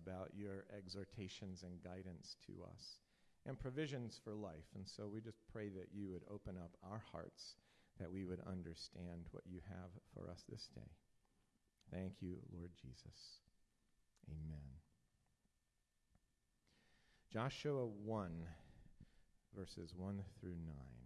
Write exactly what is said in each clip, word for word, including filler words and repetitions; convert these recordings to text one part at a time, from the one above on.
about your exhortations and guidance to us and provisions for life. And so we just pray that you would open up our hearts, that we would understand what you have for us this day. Thank you, Lord Jesus. Amen. Joshua one, verses one through nine.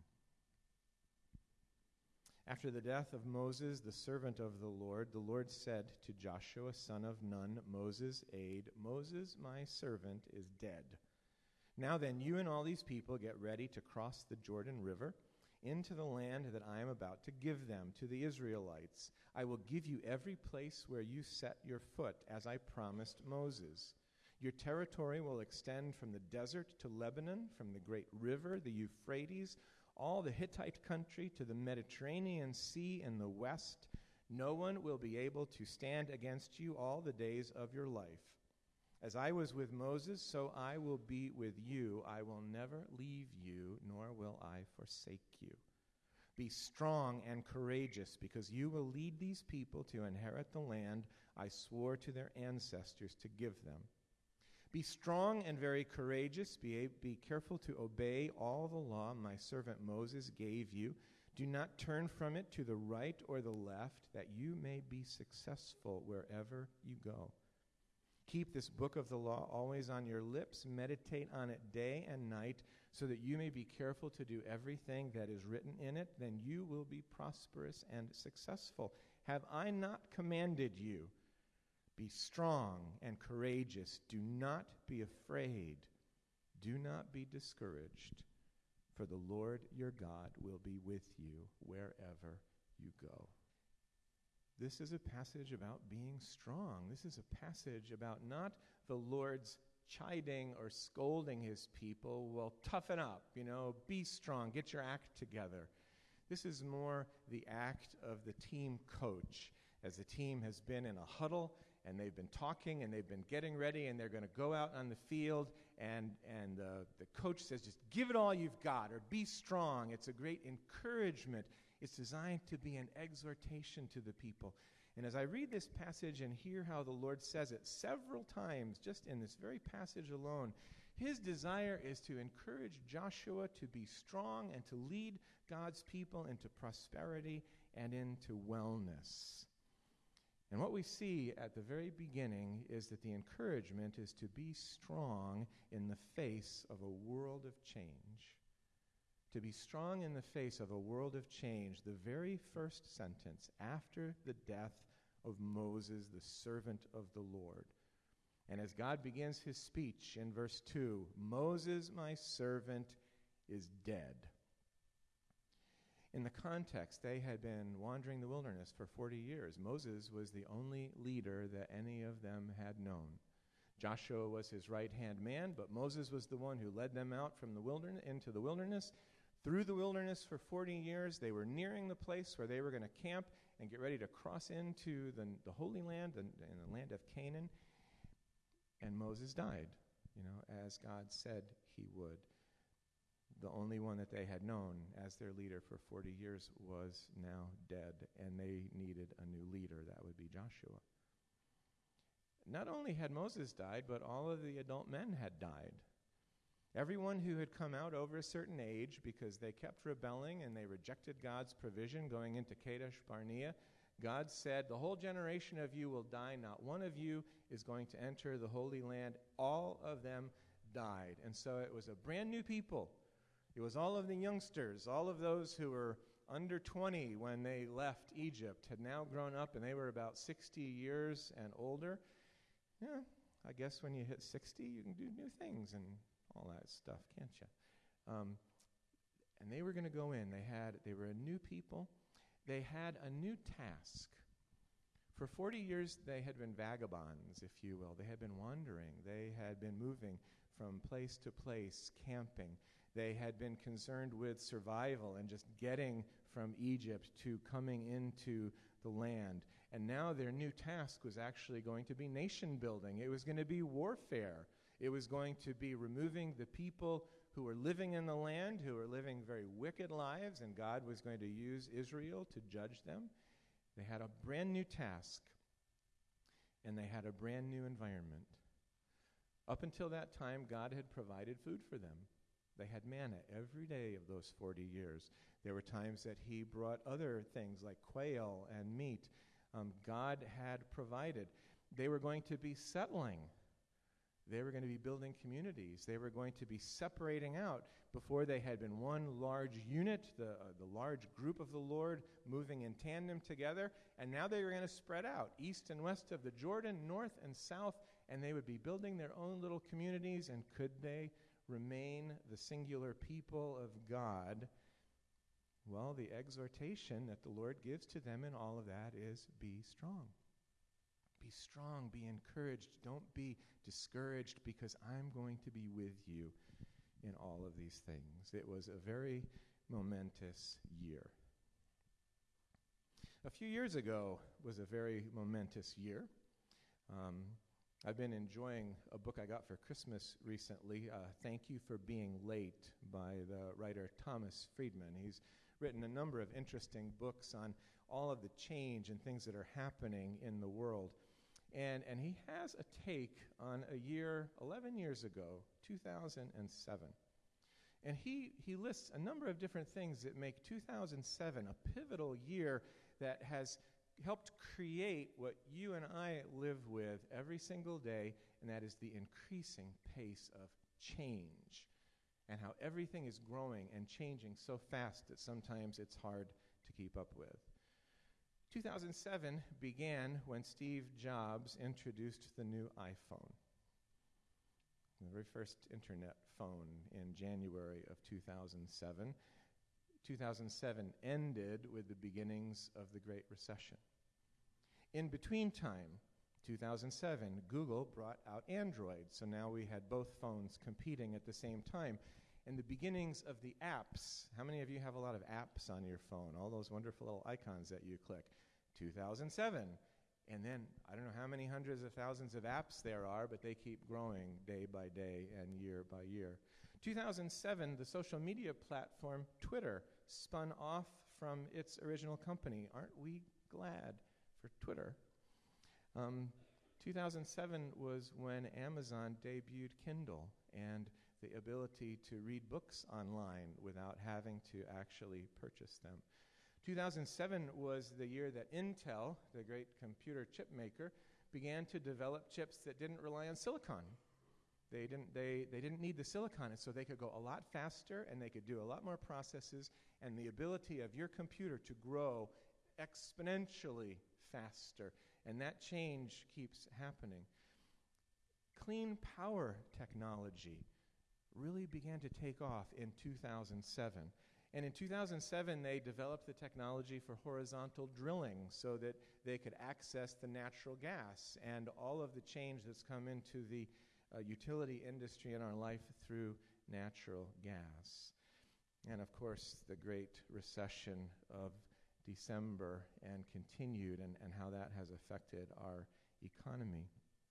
After the death of Moses, the servant of the Lord, the Lord said to Joshua, son of Nun, Moses' aide, Moses, my servant, is dead. Now then, you and all these people get ready to cross the Jordan River into the land that I am about to give them, to the Israelites. I will give you every place where you set your foot, as I promised Moses. Your territory will extend from the desert to Lebanon, from the great river, the Euphrates, all the Hittite country to the Mediterranean Sea in the west. No one will be able to stand against you all the days of your life. As I was with Moses, so I will be with you. I will never leave you, nor will I forsake you. Be strong and courageous, because you will lead these people to inherit the land I swore to their ancestors to give them. Be strong and very courageous. Be, be careful to obey all the law my servant Moses gave you. Do not turn from it to the right or the left, that you may be successful wherever you go. Keep this book of the law always on your lips. Meditate on it day and night, so that you may be careful to do everything that is written in it. Then you will be prosperous and successful. Have I not commanded you? Be strong and courageous. Do not be afraid. Do not be discouraged, for the Lord your God will be with you wherever you go. This is a passage about being strong. This is a passage about not the Lord's chiding or scolding his people. Well, toughen up, you know, be strong, get your act together. This is more the act of the team coach, as the team has been in a huddle and they've been talking and they've been getting ready and they're going to go out on the field, and, and uh, the coach says, just give it all you've got, or be strong. It's a great encouragement. It's designed to be an exhortation to the people. And as I read this passage and hear how the Lord says it several times, just in this very passage alone, his desire is to encourage Joshua to be strong and to lead God's people into prosperity and into wellness. And what we see at the very beginning is that the encouragement is to be strong in the face of a world of change. To be strong in the face of a world of change, the very first sentence after the death of Moses, the servant of the Lord. And as God begins his speech in verse two, Moses, my servant, is dead. In the context, they had been wandering the wilderness for forty years. Moses was the only leader that any of them had known. Joshua was his right-hand man, but Moses was the one who led them out from the wilderness into the wilderness. Through the wilderness for forty years, they were nearing the place where they were going to camp and get ready to cross into the, the Holy Land and, and the land of Canaan. And Moses died, you know, as God said he would. The only one that they had known as their leader for forty years was now dead, and they needed a new leader. That would be Joshua. Not only had Moses died, but all of the adult men had died. Everyone who had come out over a certain age because they kept rebelling and they rejected God's provision going into Kadesh Barnea, God said, the whole generation of you will die. Not one of you is going to enter the Holy Land. All of them died. And so it was a brand new people. It was all of the youngsters, all of those who were under twenty when they left Egypt, had now grown up, and they were about sixty years and older. Yeah, I guess when you hit sixty, you can do new things and all that stuff, can't you? Um, and they were going to go in. They had, they were a new people. They had a new task. For forty years, they had been vagabonds, if you will. They had been wandering. They had been moving from place to place, camping. They had been concerned with survival and just getting from Egypt to coming into the land. And now their new task was actually going to be nation building. It was going to be warfare. It was going to be removing the people who were living in the land, who were living very wicked lives, and God was going to use Israel to judge them. They had a brand new task, and they had a brand new environment. Up until that time, God had provided food for them. They had manna every day of those forty years. There were times that he brought other things like quail and meat. Um, God had provided. They were going to be settling. They were going to be building communities. They were going to be separating out. Before, they had been one large unit, the, uh, the large group of the Lord moving in tandem together. And now they were going to spread out, east and west of the Jordan, north and south, and they would be building their own little communities. And could they remain the singular people of God? Well, the exhortation that the Lord gives to them in all of that is be strong. Be strong, be encouraged. Don't be discouraged, because I'm going to be with you in all of these things. It was a very momentous year. A few years ago was a very momentous year. Um, I've been enjoying a book I got for Christmas recently, uh, Thank You for Being Late, by the writer Thomas Friedman. He's written a number of interesting books on all of the change and things that are happening in the world. And, and he has a take on a year, eleven years ago, two thousand seven. And he, he lists a number of different things that make two thousand seven a pivotal year that has helped create what you and I live with every single day, and that is the increasing pace of change, and how everything is growing and changing so fast that sometimes it's hard to keep up with. two thousand seven began when Steve Jobs introduced the new iPhone, the very first internet phone, in January of two thousand seven. two thousand seven ended with the beginnings of the Great Recession. In between time, two thousand seven, Google brought out Android, so now we had both phones competing at the same time. And the beginnings of the apps. How many of you have a lot of apps on your phone? All those wonderful little icons that you click. two thousand seven. And then, I don't know how many hundreds of thousands of apps there are, but they keep growing day by day and year by year. two thousand seven, the social media platform Twitter spun off from its original company. Aren't we glad for Twitter? Um, two thousand seven was when Amazon debuted Kindle and the ability to read books online without having to actually purchase them. two thousand seven was the year that Intel, the great computer chip maker, began to develop chips that didn't rely on silicon. They didn't, they, they didn't need the silicon, and so they could go a lot faster, and they could do a lot more processes, and the ability of your computer to grow exponentially faster. And that change keeps happening. Clean power technology really began to take off in two thousand seven. And in two thousand seven, they developed the technology for horizontal drilling so that they could access the natural gas and all of the change that's come into the uh, utility industry in our life through natural gas. And of course, the Great Recession of December and continued, and, and how that has affected our economy.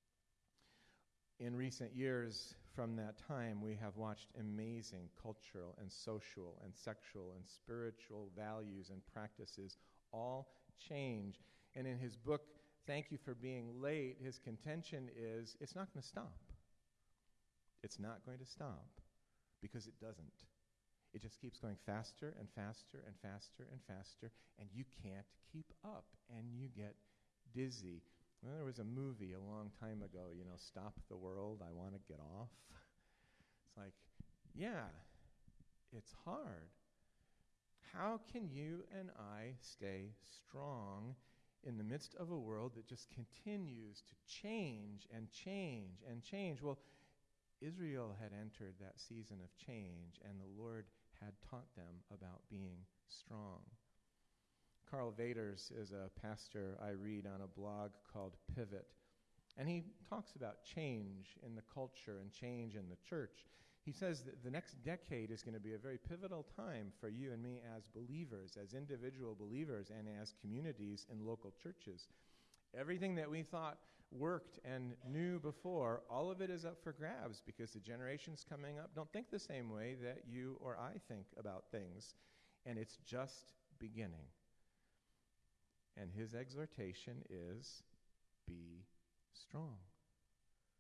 In recent years, from that time, we have watched amazing cultural and social and sexual and spiritual values and practices all change. And in his book, Thank You for Being Late, his contention is it's not going to stop. It's not going to stop, because it doesn't. It just keeps going faster and faster and faster and faster, and you can't keep up, and you get dizzy. Well, there was a movie a long time ago, you know, Stop the World, I Want to Get Off. It's like, yeah, it's hard. How can you and I stay strong in the midst of a world that just continues to change and change and change? Well, Israel had entered that season of change, and the Lord had taught them about being strong. Carl Vaders is a pastor I read on a blog called Pivot, and he talks about change in the culture and change in the church. He says that the next decade is going to be a very pivotal time for you and me as believers, as individual believers, and as communities in local churches. Everything that we thought worked and knew before, all of it is up for grabs, because the generations coming up don't think the same way that you or I think about things, and it's just beginning. And his exhortation is, be strong.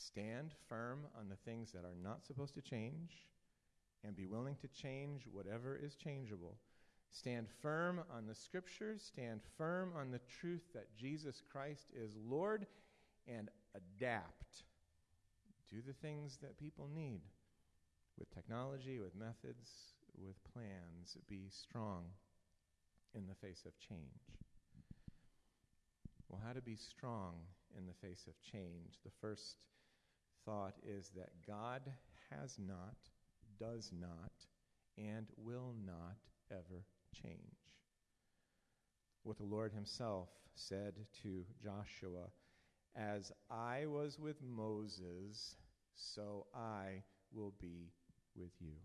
stand firm on the things that are not supposed to change, and be willing to change whatever is changeable. Stand firm on the Scriptures, stand firm on the truth that Jesus Christ is Lord, and adapt. Do the things that people need with technology, with methods, with plans. Be strong in the face of change. Well, how to be strong in the face of change? The first thought is that God has not, does not, and will not ever change. What the Lord himself said to Joshua, "As I was with Moses, so I will be with you."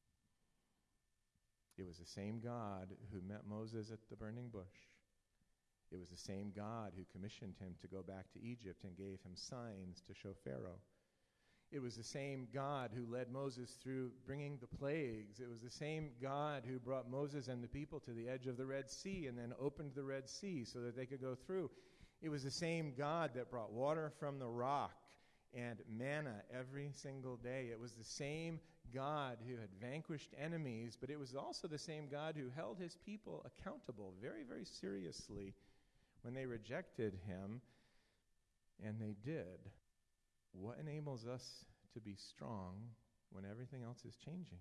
It was the same God who met Moses at the burning bush. It was the same God who commissioned him to go back to Egypt and gave him signs to show Pharaoh. It was the same God who led Moses through bringing the plagues. It was the same God who brought Moses and the people to the edge of the Red Sea and then opened the Red Sea so that they could go through. It was the same God that brought water from the rock and manna every single day. It was the same God who had vanquished enemies, but it was also the same God who held his people accountable very, very seriously when they rejected him, and they did. What enables us to be strong when everything else is changing?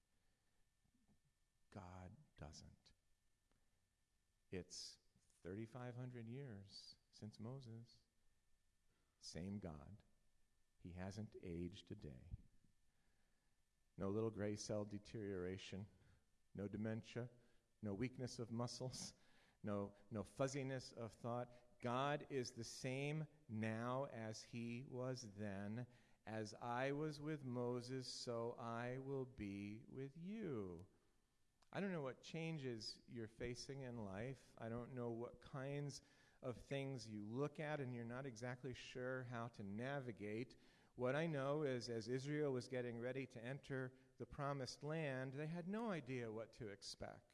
God doesn't. It's thirty-five hundred years since Moses. Same God. He hasn't aged a day. No little gray cell deterioration, no dementia, no weakness of muscles, no, no fuzziness of thought. God is the same now as he was then. As I was with Moses, so I will be with you. I don't know what changes you're facing in life. I don't know what kinds of things you look at and you're not exactly sure how to navigate. What I know is as Israel was getting ready to enter the promised land, they had no idea what to expect.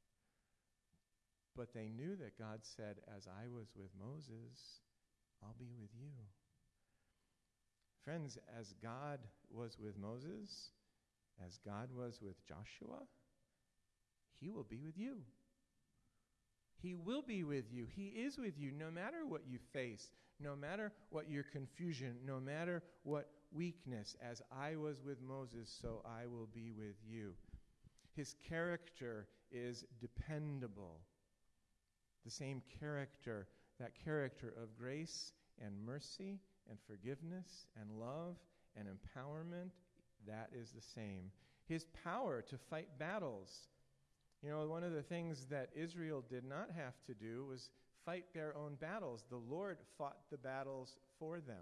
But they knew that God said, as I was with Moses, I'll be with you. Friends, as God was with Moses, as God was with Joshua, he will be with you. He will be with you. He is with you no matter what you face, no matter what your confusion, no matter what weakness. As I was with Moses, so I will be with you. His character is dependable. The same character, that character of grace and mercy and forgiveness and love and empowerment, that is the same. His power to fight battles. You know, one of the things that Israel did not have to do was fight their own battles. The Lord fought the battles for them.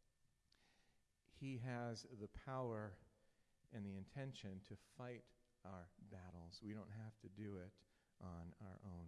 He has the power and the intention to fight our battles. We don't have to do it on our own.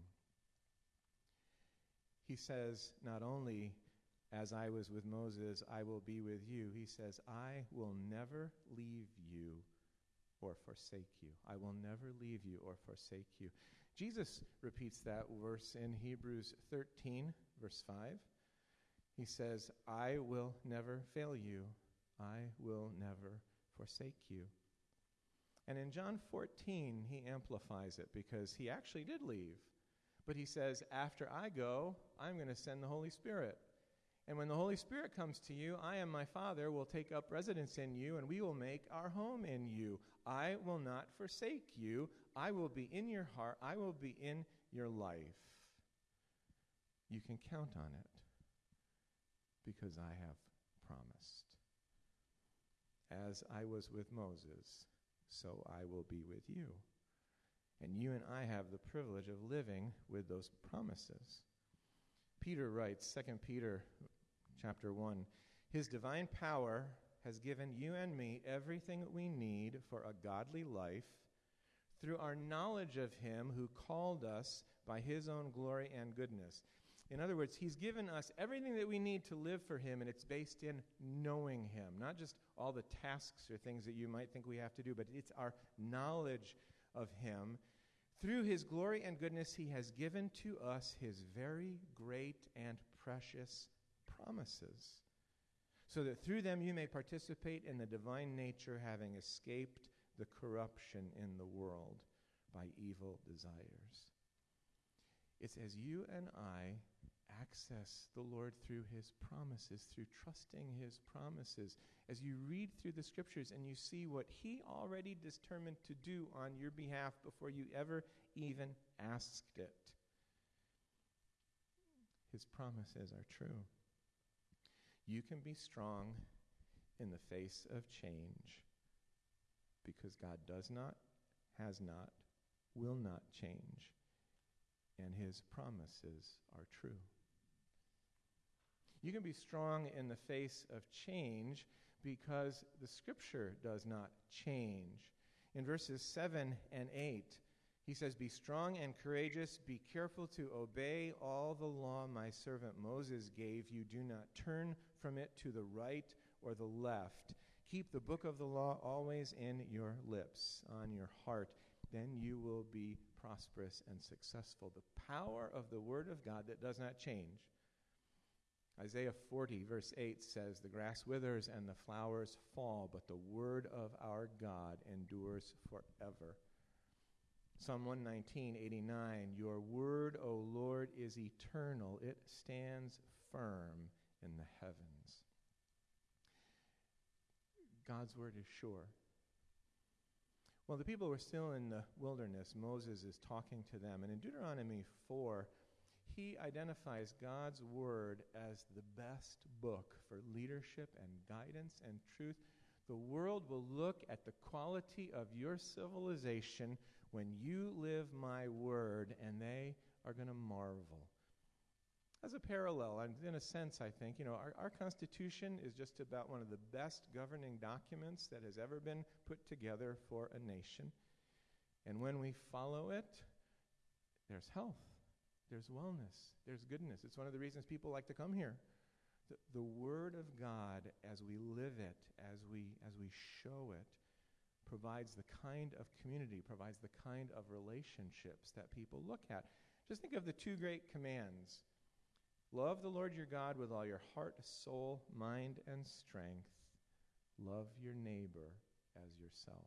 He says, not only, as I was with Moses, I will be with you. He says, I will never leave you or forsake you. I will never leave you or forsake you. Jesus repeats that verse in Hebrews thirteen, verse five. He says, I will never fail you. I will never forsake you. And in John fourteen, he amplifies it because he actually did leave. But he says, after I go, I'm going to send the Holy Spirit. And when the Holy Spirit comes to you, I and my Father will take up residence in you, and we will make our home in you. I will not forsake you. I will be in your heart. I will be in your life. You can count on it because I have promised. As I was with Moses, so I will be with you. And you and I have the privilege of living with those promises. Peter writes, Second Peter chapter one, His divine power has given you and me everything that we need for a godly life through our knowledge of him who called us by his own glory and goodness. In other words, he's given us everything that we need to live for him, and it's based in knowing him, not just all the tasks or things that you might think we have to do, but it's our knowledge of him. Through his glory and goodness, he has given to us his very great and precious promises. so that through them you may participate in the divine nature, having escaped the corruption in the world by evil desires. It's as you and I access the Lord through his promises, through trusting his promises, as you read through the scriptures and you see what he already determined to do on your behalf before you ever even asked it. His promises are true. You can be strong in the face of change because God does not, has not, will not change, and his promises are true. You can be strong in the face of change because the scripture does not change. In verses seven and eight, he says, "Be strong and courageous, be careful to obey all the law my servant Moses gave you. Do not turn from it to the right or the left. Keep the book of the law always in your lips, on your heart. Then you will be prosperous and successful." The power of the word of God that does not change. Isaiah forty, verse eight says, "The grass withers and the flowers fall, but the word of our God endures forever." Psalm one nineteen, eighty-nine, "Your word, O Lord, is eternal. It stands firm in the heavens." God's word is sure. Well, the people were still in the wilderness. Moses is talking to them. And in Deuteronomy four, he identifies God's word as the best book for leadership and guidance and truth. The world will look at the quality of your civilization when you live my word, and they are going to marvel. As a parallel, and in a sense, I think, you know, our, our Constitution is just about one of the best governing documents that has ever been put together for a nation. And when we follow it, there's health, there's wellness, there's goodness. It's one of the reasons people like to come here. The, the Word of God, as we live it, as we as we show it, provides the kind of community, provides the kind of relationships that people look at. Just think of the two great commands. Love the Lord your God with all your heart, soul, mind, and strength. Love your neighbor as yourself.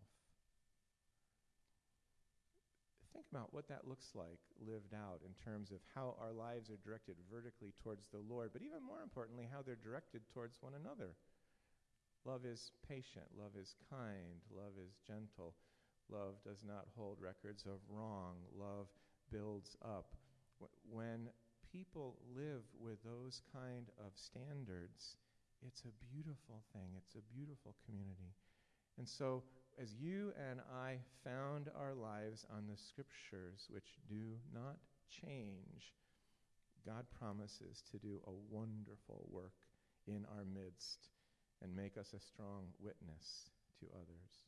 Think about what that looks like lived out in terms of how our lives are directed vertically towards the Lord, but even more importantly, how they're directed towards one another. Love is patient. Love is kind. Love is gentle. Love does not hold records of wrong. Love builds up. When people live with those kind of standards, it's a beautiful thing. It's a beautiful community. And so, as you and I found our lives on the scriptures, which do not change, God promises to do a wonderful work in our midst and make us a strong witness to others.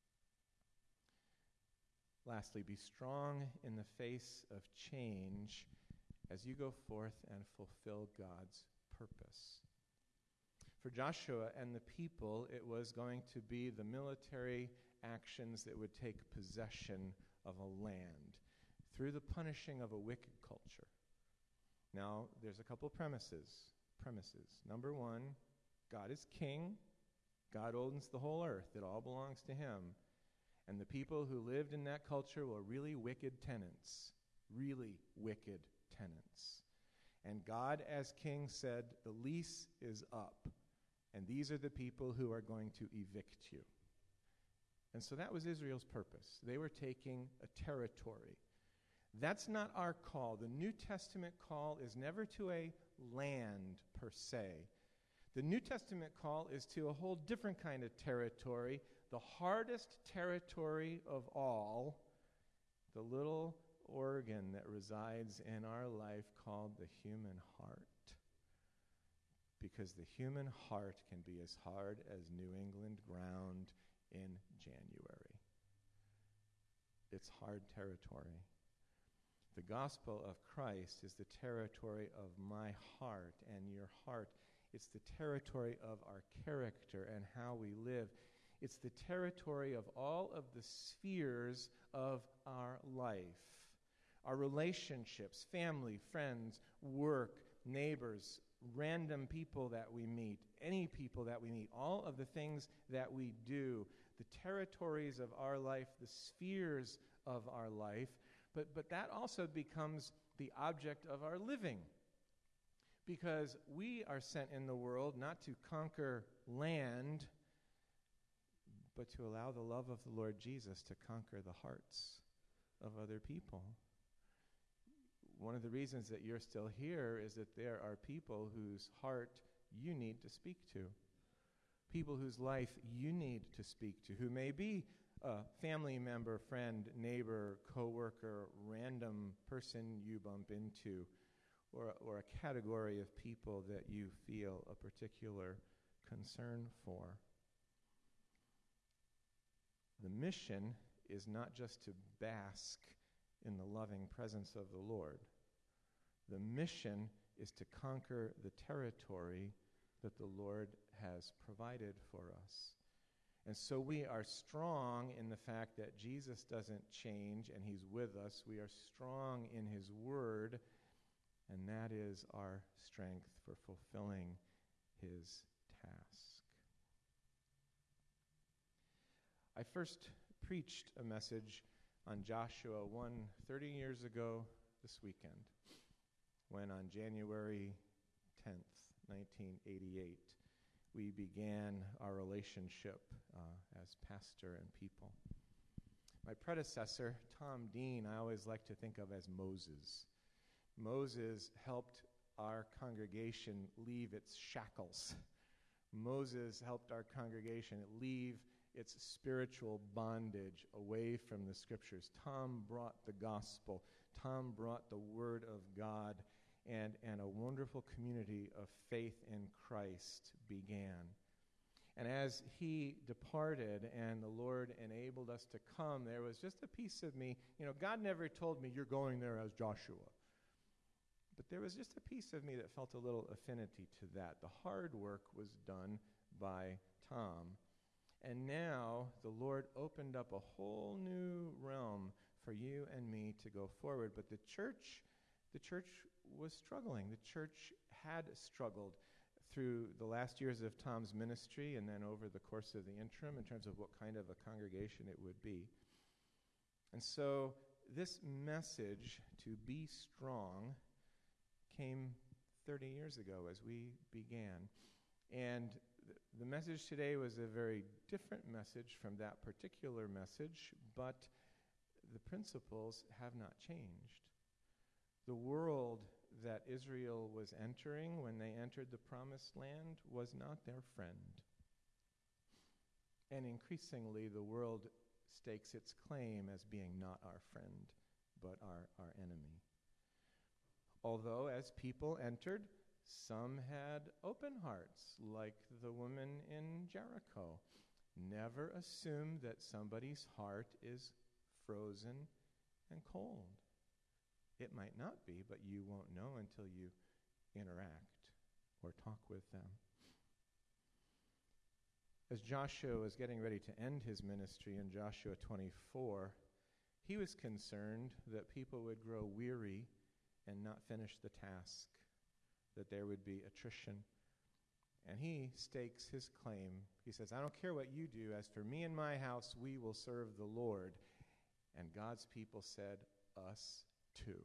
Lastly, be strong in the face of change as you go forth and fulfill God's purpose. For Joshua and the people, it was going to be the military actions that would take possession of a land through the punishing of a wicked culture. Now, there's a couple premises. Premises. Number one, God is king. God owns the whole earth. It all belongs to him. And the people who lived in that culture were really wicked tenants. Really wicked tenants. And God, as king, said, the lease is up. And these are the people who are going to evict you. And so that was Israel's purpose. They were taking a territory. That's not our call. The New Testament call is never to a land per se. The New Testament call is to a whole different kind of territory, the hardest territory of all, the little organ that resides in our life called the human heart. Because the human heart can be as hard as New England ground in January. It's hard territory. The gospel of Christ is the territory of my heart and your heart. It's the territory of our character and how we live. It's the territory of all of the spheres of our life. Our relationships, family, friends, work, neighbors, random people that we meet, any people that we meet, all of the things that we do, the territories of our life, the spheres of our life, but, but that also becomes the object of our living. Because we are sent in the world not to conquer land, but to allow the love of the Lord Jesus to conquer the hearts of other people. One of the reasons that you're still here is that there are people whose heart you need to speak to. People whose life you need to speak to, who may be a family member, friend, neighbor, coworker, random person you bump into, or, or a category of people that you feel a particular concern for. The mission is not just to bask in the loving presence of the Lord. The mission is to conquer the territory that the Lord has provided for us. And so we are strong in the fact that Jesus doesn't change and he's with us. We are strong in his word, and that is our strength for fulfilling his task. I first preached a message on Joshua one thirty years ago this weekend, when on January tenth, nineteen eighty-eight, we began our relationship uh, as pastor and people. My predecessor, Tom Dean, I always like to think of as Moses. Moses helped our congregation leave its shackles. Moses helped our congregation leave its spiritual bondage away from the scriptures. Tom brought the gospel. Tom brought the word of God, and, and a wonderful community of faith in Christ began. And as he departed and the Lord enabled us to come, there was just a piece of me, you know, God never told me you're going there as Joshua. But there was just a piece of me that felt a little affinity to that. The hard work was done by Tom. And now the Lord opened up a whole new realm for you and me to go forward. But the church, the church was struggling. The church had struggled through the last years of Tom's ministry and then over the course of the interim in terms of what kind of a congregation it would be. And so this message to be strong came thirty years ago as we began. And th- the message today was a very different message from that particular message, but the principles have not changed. The world that Israel was entering when they entered the promised land was not their friend. And increasingly, the world stakes its claim as being not our friend, but our, our enemy. Although, as people entered, some had open hearts, like the woman in Jericho. Never assume that somebody's heart is frozen and cold. It might not be, but you won't know until you interact or talk with them. As Joshua was getting ready to end his ministry in Joshua twenty-four, he was concerned that people would grow weary and not finish the task, that there would be attrition. And he stakes his claim. He says, I don't care what you do. As for me and my house, we will serve the Lord. And God's people said, us too.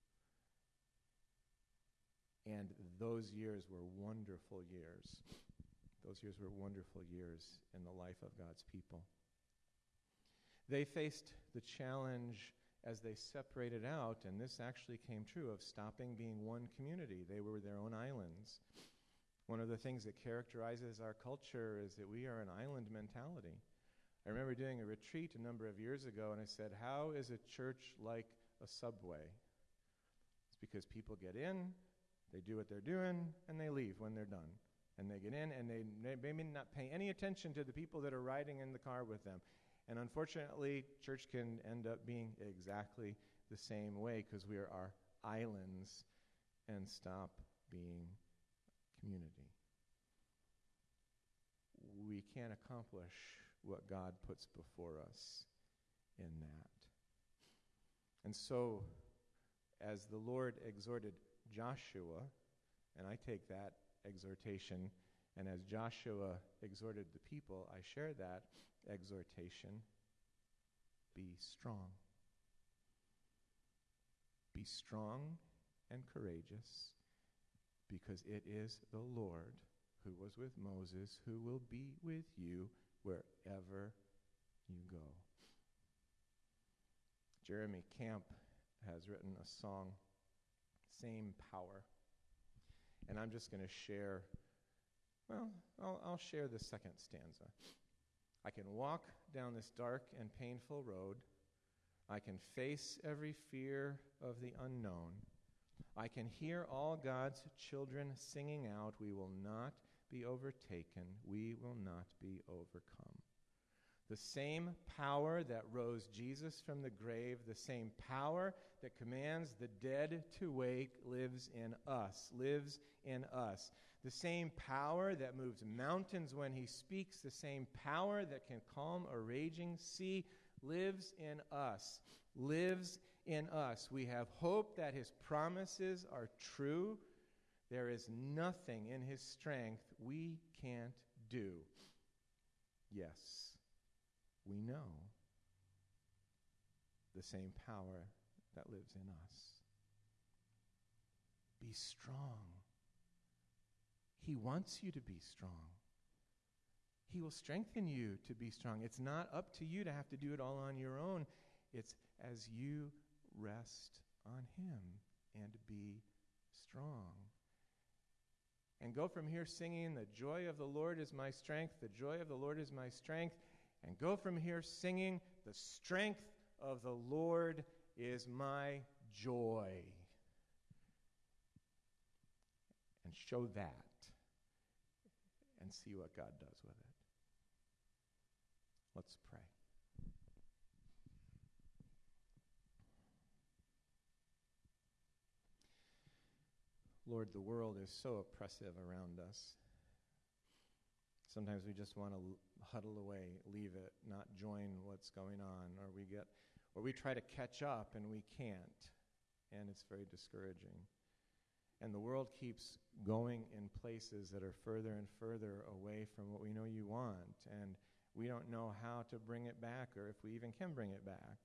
And those years were wonderful years. Those years were wonderful years in the life of God's people. They faced the challenge as they separated out, and this actually came true, of stopping being one community. They were their own islands. One of the things that characterizes our culture is that we are an island mentality. I remember doing a retreat a number of years ago, and I said, how is a church like a subway? It's because people get in, they do what they're doing, and they leave when they're done. And they get in, and they, they may not pay any attention to the people that are riding in the car with them. And unfortunately, church can end up being exactly the same way because we are our islands and stop being community. We can't accomplish what God puts before us in that. And so, as the Lord exhorted Joshua And I take that exhortation, and as Joshua exhorted the people, I share that exhortation. Be strong. Be strong and courageous, because it is the Lord who was with Moses, who will be with you wherever you go. Jeremy Camp has written a song, Same Power. And I'm just going to share, well, I'll, I'll share the second stanza. I can walk down this dark and painful road. I can face every fear of the unknown. I can hear all God's children singing out, we will not be overtaken, we will not be overcome. The same power that rose Jesus from the grave, the same power that commands the dead to wake lives in us, lives in us. The same power that moves mountains when he speaks, the same power that can calm a raging sea lives in us, lives in us. We have hope that his promises are true. There is nothing in his strength we can't do. Yes, we know the same power that lives in us. Be strong. He wants you to be strong. He will strengthen you to be strong. It's not up to you to have to do it all on your own. It's as you rest on him and be strong. And go from here singing, the joy of the Lord is my strength, the joy of the Lord is my strength. And go from here singing, the strength of the Lord is my joy. And show that and see what God does with it. Let's pray. Lord, the world is so oppressive around us. Sometimes we just want to l- huddle away, leave it, not join what's going on, or we get, or we try to catch up and we can't, and it's very discouraging. And the world keeps going in places that are further and further away from what we know you want, and we don't know how to bring it back, or if we even can bring it back.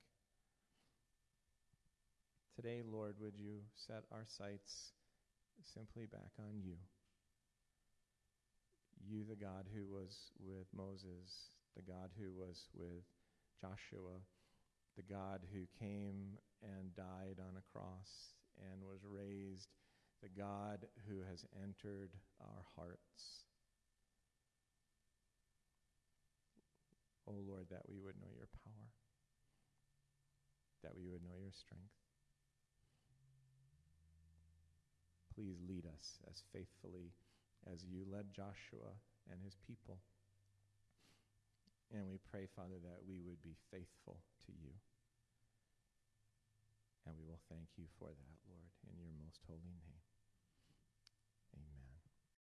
Today, Lord, would you set our sights simply back on you? You, the God who was with Moses, the God who was with Joshua, the God who came and died on a cross and was raised, the God who has entered our hearts. Oh Lord, that we would know your power, that we would know your strength. Please lead us as faithfully as you led Joshua and his people. And we pray, Father, that we would be faithful to you. And we will thank you for that, Lord, in your most holy name.